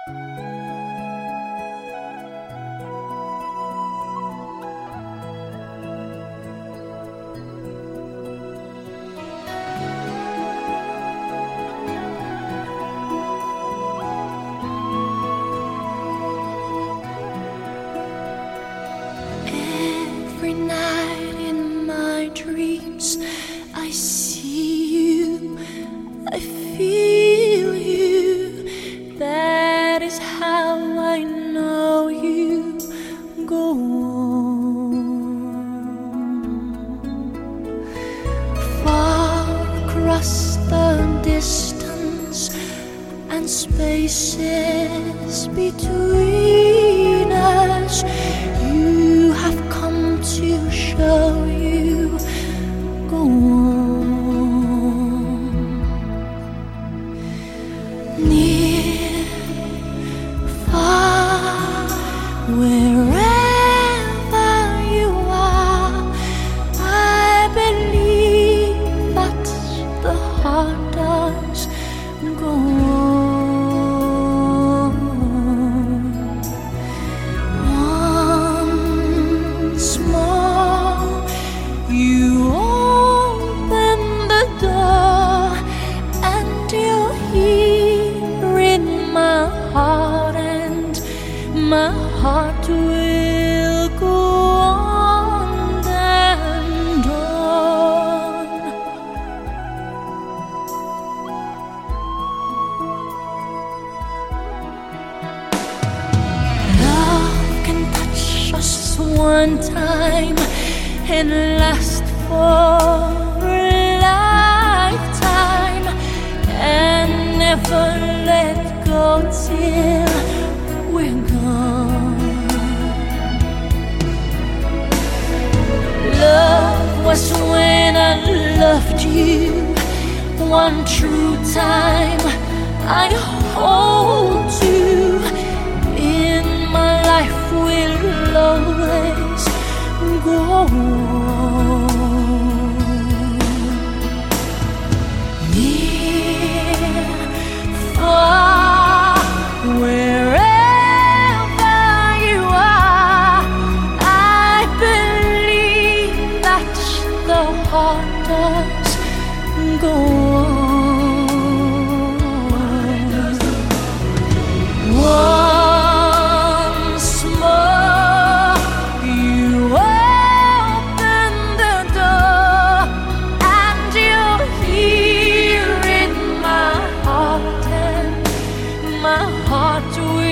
Every night in my dreams, I see you, I feel you. That is how I know you. Go on. Far across the distance and spaces between us, you have come to show you. Go on. Near, far, wherever you are, I believe that the heart does. Go on. Once more, you open the door, and you're here in my heart, and my heart will go on and on. Love can touch us one time and last for a lifetime, and never let go till we're gone. Love was when I loved you one true time. I hold you in my life, will always go on. Near, far, wherever you are, I believe that the heart does go on. Once more, you open the door, and you're here in my heart, and my heart will